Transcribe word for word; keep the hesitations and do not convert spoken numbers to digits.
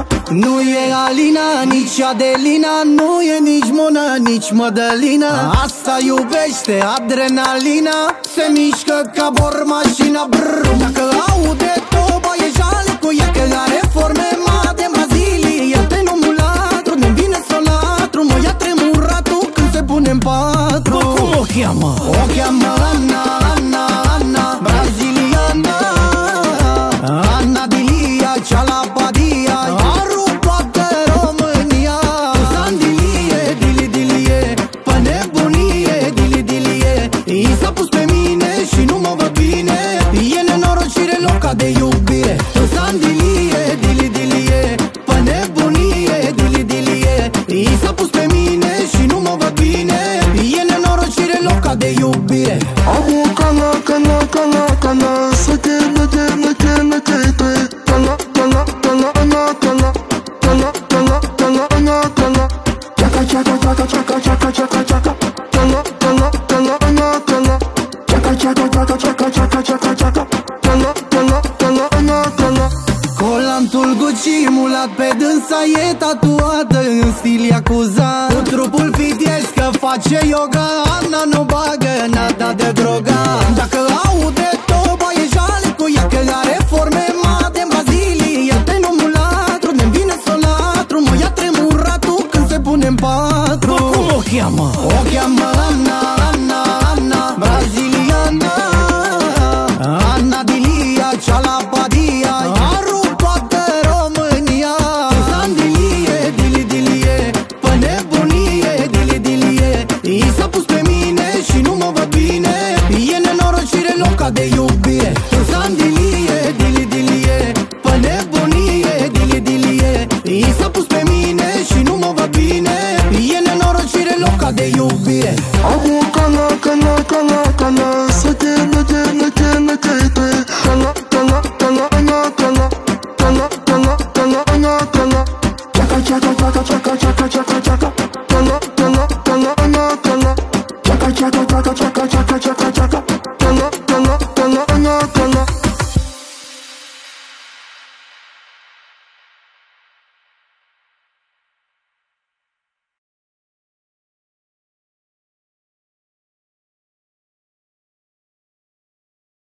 Nu e Alina, nici Adelina, nu e nici Mona, nici Mădălina. Asta iubește adrenalina, se mișcă ca bormașina, brrr. Dacă aude toba e jale cu ea, că are forme mari de Brazilia. Te-n mulatru, nu-mi vine solatru, mă ia tremuratul când se pune în patru. Bă, cum o cheamă? O cheamă Ana, Ana, Ana, braziliana. Ana Dilia, cea la Badia, a rupt toată România. Sandilie, dili, dilie, pe nebunie, dili, dilie. I s-a pus pe mine și nu mă văd bine, e nenorocire loca de iubire. Sandilie, dili, dilie, pe nebunie, dili, dilie. I s-a pus pe mine și nu mă văd bine, e nenorocire loca de iubire. Abu cala, cala, cala, cala, să te năche, năche, năche, te cala, cala, cala, ana, cala, cala, cala, cala, ana, cala. Chaca, chaca, chaca, chaca, chaca, chaca, chaca, cala, cala, cala, ana, cala. Chaca, chaca, chaca, chaca, chaca, chaca, chaca, cala, cala, cala, ana, cala. Colantul Gucci mulat pe dânsa e tatuată în stil Yakuza. Cu trupul fitiesc că face yoga, Ana nu bagă nada de droga. Dacă aude tot